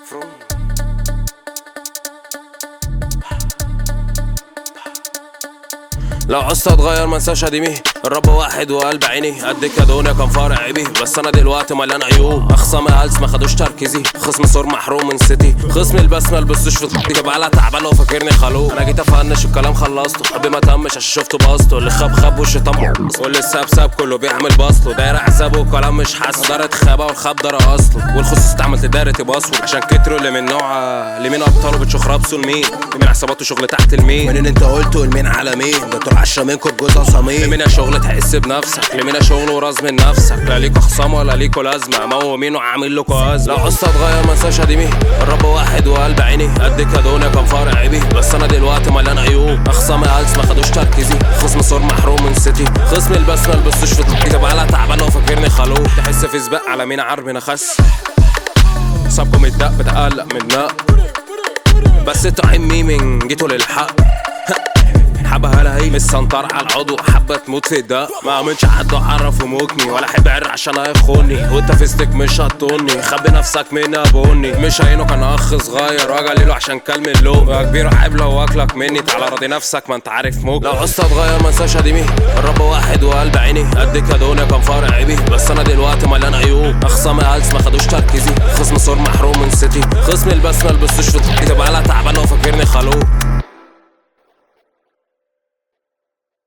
لو عوزت اتغير منساش قديمي، الرب واحد وقلب عيني. قدك يا دنيا كان فارع عيبي، بس انا دلوقتي مليان عيوب. اخصامي هلس ما خدوش تركيزي، خصم صور محروم من سيتي. خصمي البس ما لبسوش في طاقتي، جاب على تعبان لو فاكرني خلوق. انا جيت افنش الكلام خلصته، حبي ما تمش عشان شفته بسطه. اللي خاب والشيطان واللي ساب كله بيعمل بسطه. داير حسابه وكلام مش حاسه، دارت خابه والخاب دار اصله. والخصوص استعملت دايره تباصوا عشان كتروا اللي من نوعها. لمين ابطاله بتشوخ رابسه لمين؟ لمين حساباته شغل تحت المين؟ منين انت قلته لمين على مين؟ ده طول عشا منكم بجوزة وصميم. لمين شغل تحس بنفسك؟ لمين شغل وراز من نفسك؟ لا ليكوا خصام ولا ليكوا لازمه، موهومين وعامل لكوا ازمه. لو عوزت اتغير منساش قديمي، الرب واحد وقلب عيني. قدك يا دنيا كان فارع عيبي، بس انا دلوقتي مليان عيوب. اخصامي هلس ما خدوش تركيزي، خصم صور محروم من سيتي. خصمي البس ما لبسوش في طاقتي، جاب على تعبان لو فاكرني خلوق. تحس في سباق على مين عربنا خس، صابكم الدق بتقلق منا، بس طعم ميمين جيتوا للحق. حبة هلا هي مش سنطر على العضو، حبة تموت في الدق. ما امنش حد عرف يموتني، ولا احب اعر عشان هيخوني. وانت فيستك مش هتطوني، خبي نفسك من ابوني. مش عينه كان اخ صغير واجليله عشان كلم اللوم. يا كبير عيب لو واكلك مني، تعالى راضي نفسك ما انت عارف موج. لو عوزت اتغير منساش قديمي، الرب واحد وقلب عيني. قدك يا دنيا كان فارع عيبي، بس انا دلوقتي مليان عيوب. اخصامي هلس ما خدوش تركيزي، خصم صور محروم من سيتي. خصمي البس ما لبسوش في طاقتي، جاب على تعبان لو فاكرني خلوق.